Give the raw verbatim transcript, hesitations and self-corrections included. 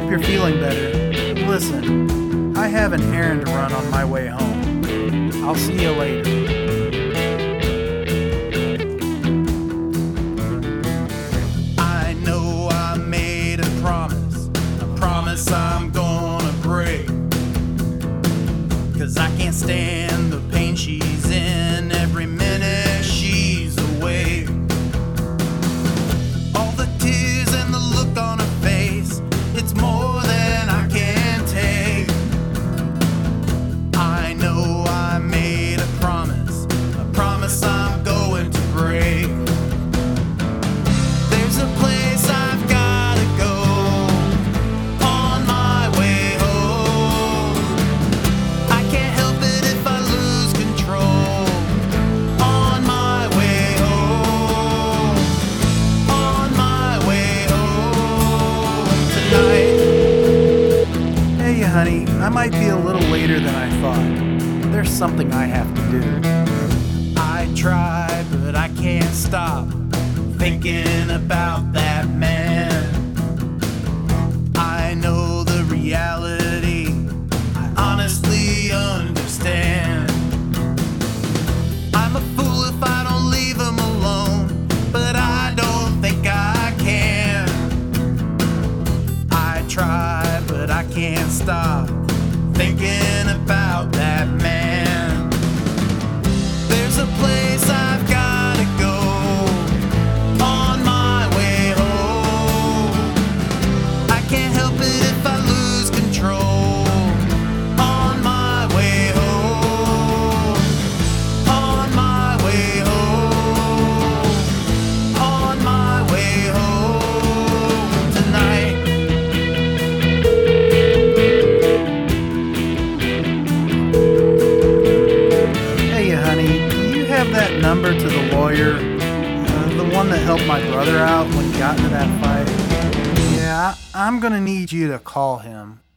hope you're feeling better. Listen, I have an errand to run on my way home. I'll see you later. I know I made a promise, a promise I'm gonna break. 'Cause I can't stand the pain she's in every minute she's away. All the tears and the look on her face, it's more than I can take. I know I made a promise, a promise I'm going to break. There's a place I've gotta go on my way home. I can't help it if I lose control on my way home. On my way home tonight. Hey, honey, I might be a little later than I thought. There's something I have to do. I try, but I can't stop thinking about that man. I know the reality, I honestly understand. I'm a fool if I don't leave him alone, but I don't think I can. I try, but I can't stop thinking about that man. There's a place I've gotta go on my way home. I can't help it if I lose control on my way home. On my way home. On my way home tonight. Hey, honey, do you have that number to the lawyer? Uh, the one that helped my brother out when he got into that fight? Yeah, I- I'm gonna need you to call him.